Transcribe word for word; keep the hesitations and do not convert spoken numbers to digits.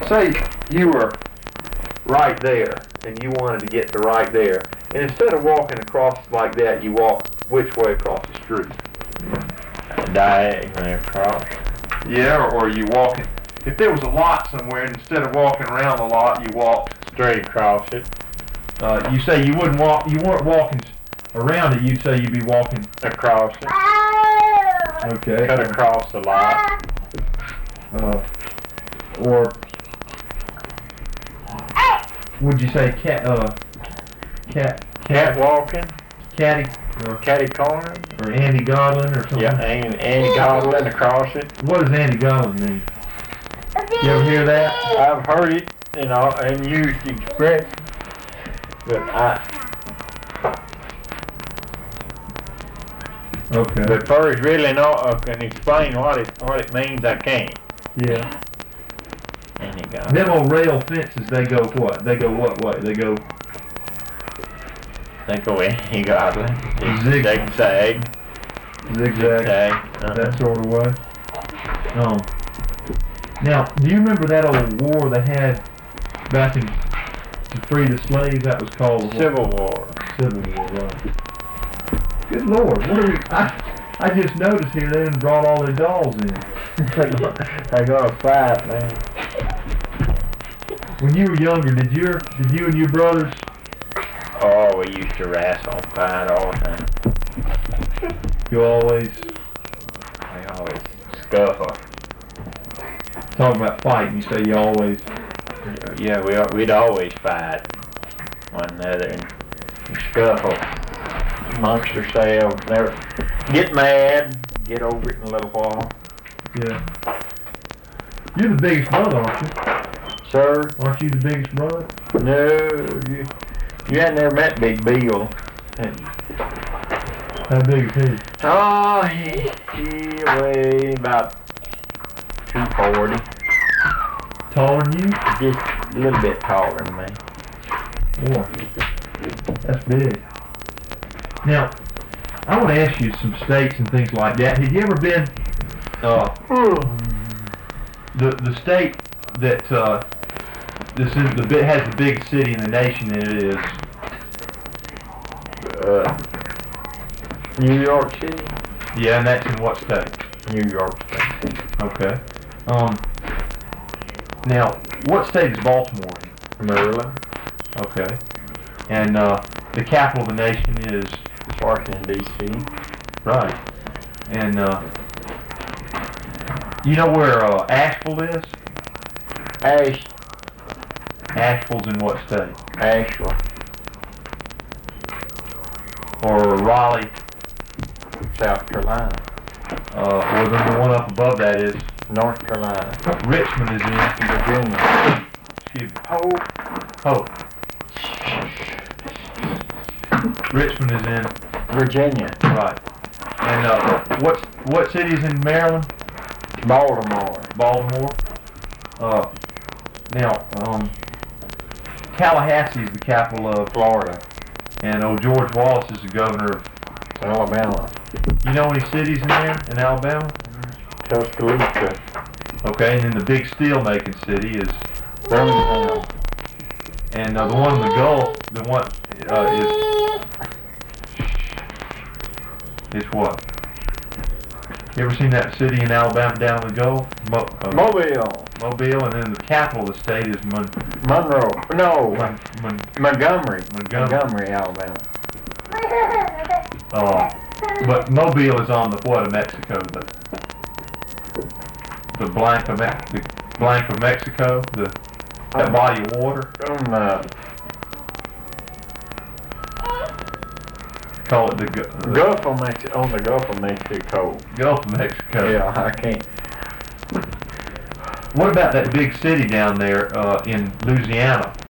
say you were right there, and you wanted to get to right there, and instead of walking across like that, you walk which way across the street? Diagonally across. Yeah, or, or you walking. If there was a lot somewhere, and instead of walking around the lot, you walked Straight across it. Uh, you say you wouldn't walk. You weren't walking around it. You'd say you'd be walking Across it. Okay. Cut across the lot. Uh, or would you say cat? Uh, cat. Cat walking. Catty. Or, Catty corner. or Andy Godwin or something. Yeah, Andy, Andy Godwin across it. What does Andy Godwin mean? You ever hear that? I've heard it, you know, and used the expression, but I, Okay. but first really know, uh, can explain what it, what it means, I can't. Yeah. Andy Godwin. Them old rail fences, they go what? They go what way? They go Think of Andy Godwin. Zig- Zigzag. zigzag. Zigzag. Uh-huh. That sort of way. Um. Now, do you remember that old war they had back in to free the slaves? That was called what? Civil War. Civil War, right? Good Lord, what are we? I I just noticed here they done brought all their dolls in. They're gonna fight, man. When you were younger, did your did you and your brothers? Oh, we used to wrestle and fight all the time. You always We always scuffle. talking about fighting. You say you always. Yeah, we we'd always fight one another and scuffle amongst ourselves. Never get mad, get over it in a little while. Yeah. You're the biggest brother, aren't you? Sir, Aren't you the biggest brother? no, you, you hadn't never met Big Bill. How big is he? Oh, he, he weighed about two forty. Taller than you? Just a little bit taller than me. Boy, that's big. Now, I want to ask you some states and things like that. Have you ever been, uh, the the state that uh, this is the bit has the biggest city in the nation, and it is Uh, New York City? yeah, and that's in what state? New York City. Okay. Um. Now, what state is Baltimore in? Maryland. Okay. And uh, the capital of the nation is Washington, D C right. And uh, you know where uh, Asheville is? Ash, Asheville's in what state? Asheville. Or Raleigh? South Carolina. Uh, or then the one up above that is North Carolina. Richmond is in Virginia. excuse me. Hope. Hope. Richmond is in Virginia. right. And uh, what what city is in Maryland? Baltimore. Baltimore. Uh, now, um, Tallahassee is the capital of Florida. and old George Wallace is the governor of. Alabama. You know any cities in there in Alabama? Tuscaloosa. Okay, and then the big steel making city is, Birmingham. and uh, the one in the Gulf, the one uh, is is what? You ever seen that city in Alabama down the Gulf? Mo, uh, Mobile. Mobile, and then the capital of the state is Mon, Monroe. No. Mon, Mon, Montgomery. Montgomery. Montgomery, Alabama. uh, but Mobile is on the what of Mexico? The the blank of Me- the blank of Mexico, the that body of water. On uh, Call it the, Gu- the Gulf of Mexico. On the Gulf of Mexico. Gulf of Mexico. Yeah, I can't. What about that big city down there uh, in Louisiana?